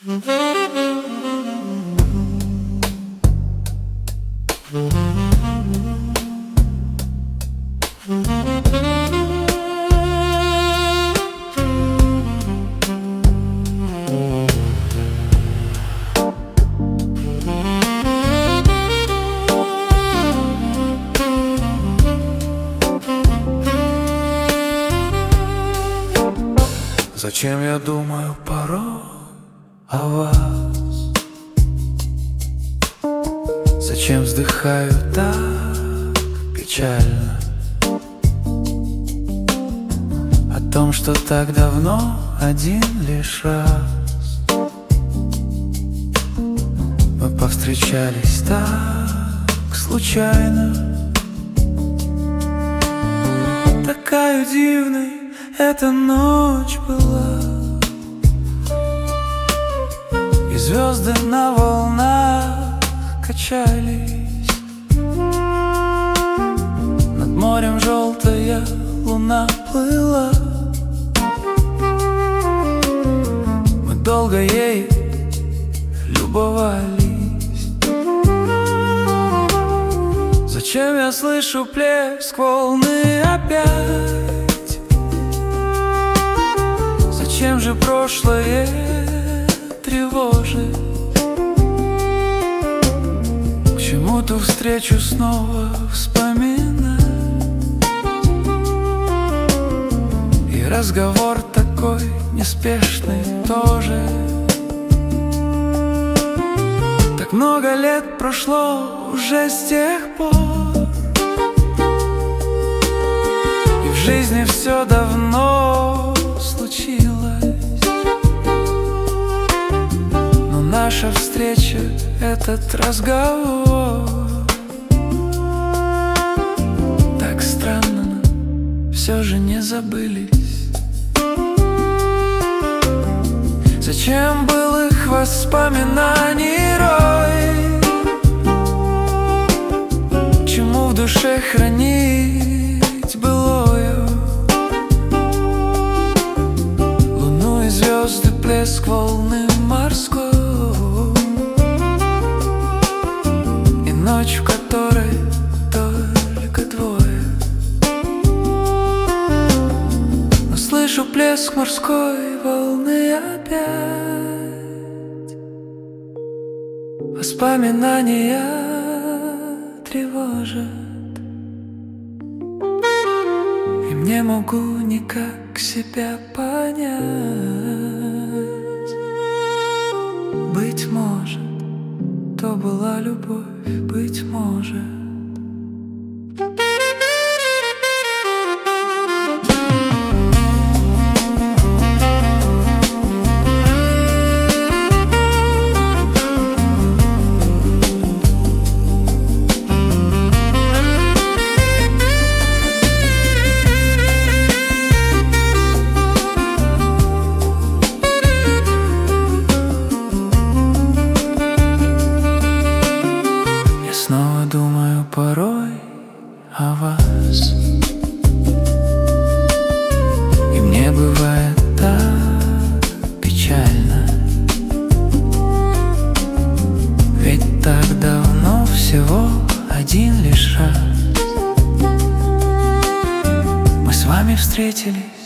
Зачем я думаю порой о вас? Зачем вздыхаю так печально о том, что так давно один лишь раз мы повстречались так случайно? Такая дивной эта ночь была, и звезды на волнах качались. Над морем желтая луна плыла. Мы долго ей любовались. Зачем я слышу плеск волны опять? Зачем же прошлое тревожит? К чему ту встречу снова вспоминать? И разговор такой неспешный тоже. Так много лет прошло уже с тех пор, и в жизни все давно случилось. Но наша встреча, этот разговор, так странно, все же не забылись. Зачем был их воспоминаний рой? К чему в душе хранить былое? Луну и звезды, плеск волны морской, и ночь, в которой только двое. Но слышу плеск морской волны опять. Воспоминания тревожат, и не могу никак себя понять. Быть может, то была любовь, быть может. Снова думаю порой о вас, и мне бывает так печально. Ведь так давно, всего один лишь раз, мы с вами встретились.